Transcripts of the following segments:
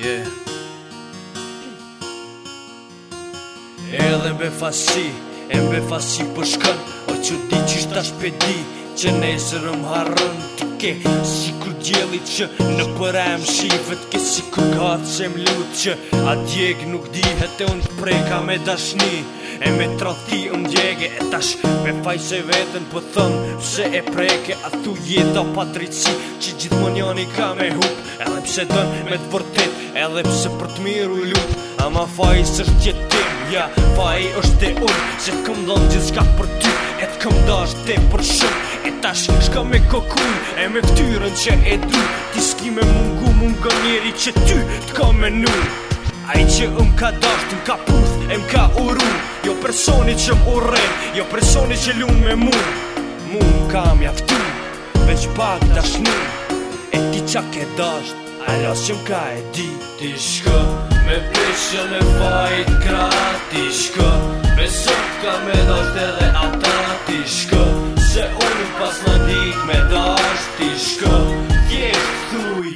Yeah. Edhe mbe fasi po shkën, o që di që ta shpedi, që nesër harrën të ke, si kur djeli që në përem shifet ke, si kur gatë që m'lut që a djeg nuk dihet e unë preka me dashni, e me trati djege e tash me fajse vetën po thëmë pse e preke, a thu jeta pa drejtësi që gjithmon jani ka me hup, edhe pse dën me të vërtet, edhe pse për të miru i lut, ama faji s'është jetim, ja, faji është e unë, se t'këm dhënë gjithë shka për ty, e t'këm dash te për shumë, e tash shka me kokun, e me ftyrën që e du, ti s'ki me mungo njeri që ty t'ka menu, ai që ka dash, t'm ka puth, e m'ka uru, jo personi që m'urren, jo personi që lun me mu m'ka mjaftu, veç pak dashni, e ti qa ke dash, alo që m'ka e di. Ti shko me peshën e fajt kra, ti shko me sot ka me dasht edhe ata, ti shko se unë pas në dik me dasht, ti shko thjesht thuj,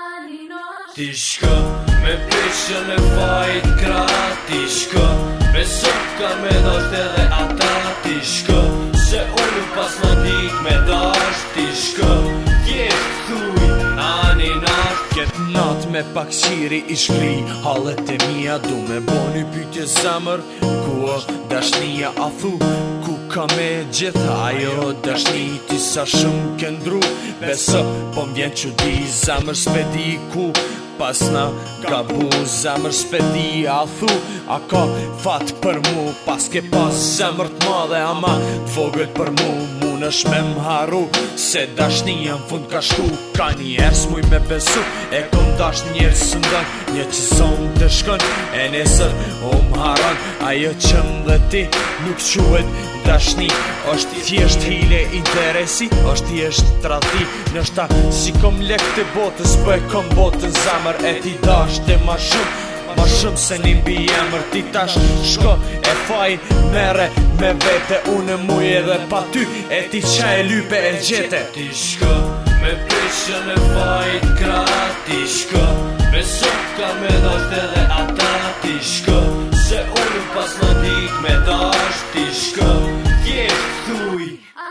ti shko me peshën e fajt kra, ti shko me sot ka me dasht edhe ata, ti shko se unë pas në dik me dasht, ti shko thjesht thuj, ani nash. Këtë natë me pak qiri i shkri hallet e mija, du me bo një pytje zemër, ku o dashnia a thu, ku ka me gjitha ajo dashni, ti sa shumë këndru, beso po m'vjen që di zemër s'pedi ku, pas na gabu zemër s'pedi a thu, a ka fat për mu, pas ke pas zemër t'madhe ama t'vogët për mu, munësh me m'haru, se dashnia në fund ka shku, ka njerë s'muj me besu, e kom dash njerë së ndën, një që zonë të shkën, e nesër m'haran, ajo që m'dhe ti nuk quhet dashni, është thjesht hile interesi, është thjesht trati, nështa si kom lek të botës, po e kom botën zemër, e ti dash të ma shumë se një mbi emër, ti tash shko e faj mere me vete, unë muj edhe pa ty, e ti qa e lype e gjete. Ti shko me peshën e fajt kra, ti shko me sot ka me dasht edhe ata, ti shko se unë pas në dik me dasht, ti shko thjesht thuj,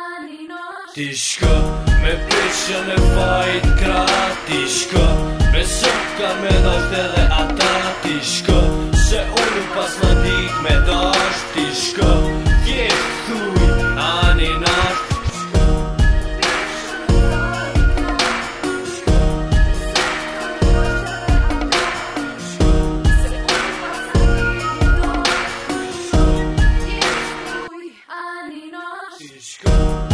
ti shko me peshën e fajt kra, ti shko me sot ka me dasht edhe ata, ti shko se unë pas në dik me dasht, ti shko thjesht thuj, ani nash. Ti shko